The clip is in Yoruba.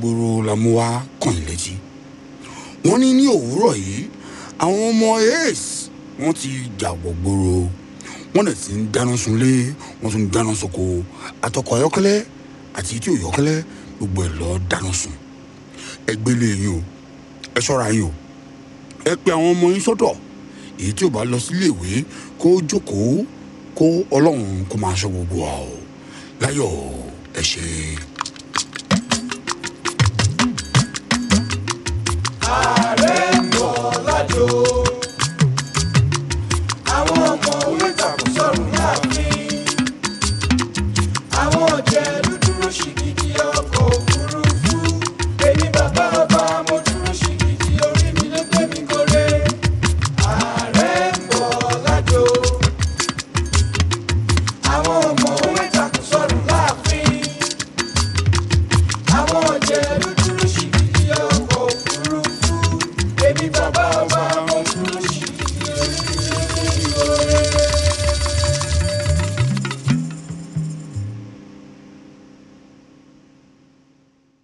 gbòòrò la mú wá kàn yín létí. Wọ́n ní òwúrọ̀ yìí àwọn ọmọ ace wọ́n ti jàwọ̀ gbòòrò, wọ́n dẹ̀ ti ń dáná sunlé, wọ́n tún ń dáná sóko, àtọkọ̀ ayọ́kẹ́lẹ́ àti tí ò yọ́kẹ́lẹ́ gbogbo ẹ̀ lọ dáná sun. Ẹ gbélé yín o, ẹ ṣọ́ra yín o, ẹ pe àwọn ọmọ yín sọ́dọ̀, èyí tí ò bá lọ sílé ìwé kó jókòó, kó Ọlọ́run kó máa ṣọ́ gbogbo wa o. Láyọ̀ ẹ ṣe. Ààrẹ